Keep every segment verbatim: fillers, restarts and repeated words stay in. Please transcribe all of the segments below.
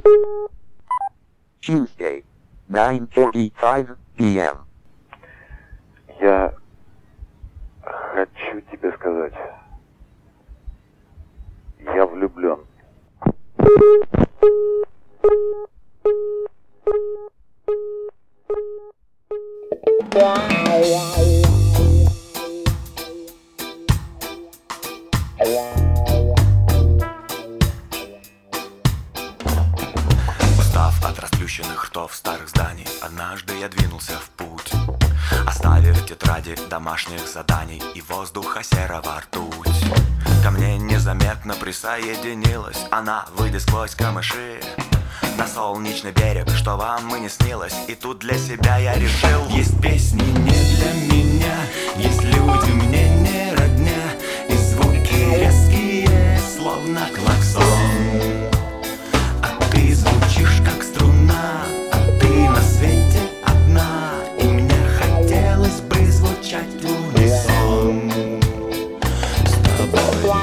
Tuesday, nine forty-five p m Я хочу тебе сказать, я влюблен. Устав от расплющенных ртов старых зданий, однажды я двинулся в путь, оставив тетради домашних заданий и воздуха серого ртуть. Ко мне незаметно присоединилась она, выйдя сквозь камыши на солнечный берег, что вам и не снилось. И тут для себя я решил: есть песни не для меня, есть люди мне не родня, и звуки резкие, словно клаксон. А ты звучишь как струна, а ты на свете одна, и мне хотелось бы звучать в унисон с тобой.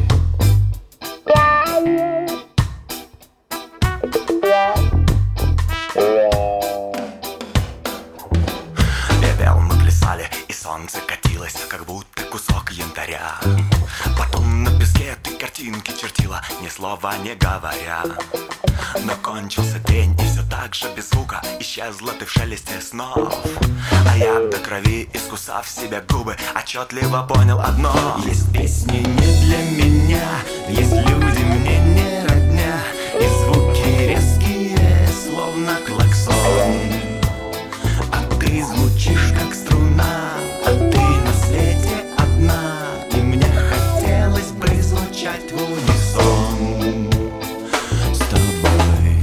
Певел, мы плясали, и солнце катилось, как будто кусок янтаря. Потом на песке ты картинки чертила, ни слова не говоря. Но кончился день, и все так же без звука исчезла ты в шелесте снов. А я до крови, искусав себе губы, отчетливо понял одно: есть песни не для меня, есть люди мне не родня, и звуки резкие, словно клаксон. А ты звучишь как струна, а ты на свете одна, и мне хотелось бы звучать в унисон с тобой.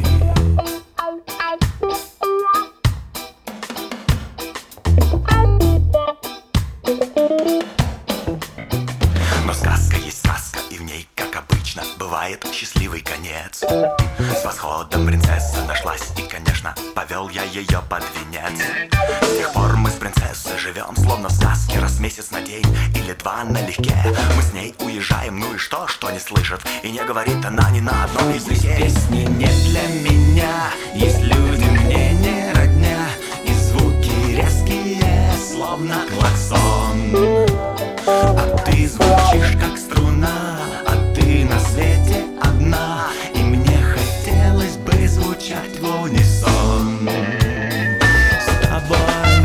Но сказка есть сказка, и в ней, как обычно, бывает счастливый конец. С восходом принцесса нашлась, и, конечно, повел я ее под венец. С тех пор мы с принцессой живем, словно в сказке, раз в месяц на день или два налегке. Мы с ней уезжаем, ну и что, что не слышит, и не говорит она ни на одном языке. Песни не для меня, есть люди мне не родня, и звуки резкие, словно клаксон. А ты звучишь как струна, а ты на свете одна, и мне хотелось бы звучать в унисон с тобой.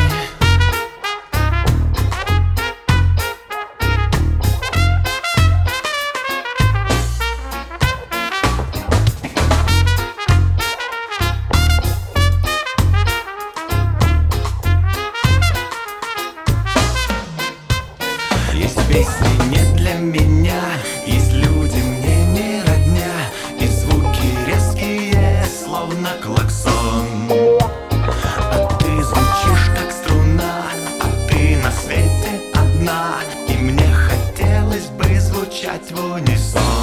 Есть песни не для меня, есть люди мне не родня, и звуки резкие, словно клаксон. А ты звучишь как струна, а ты на свете одна, и мне хотелось бы звучать в унисон.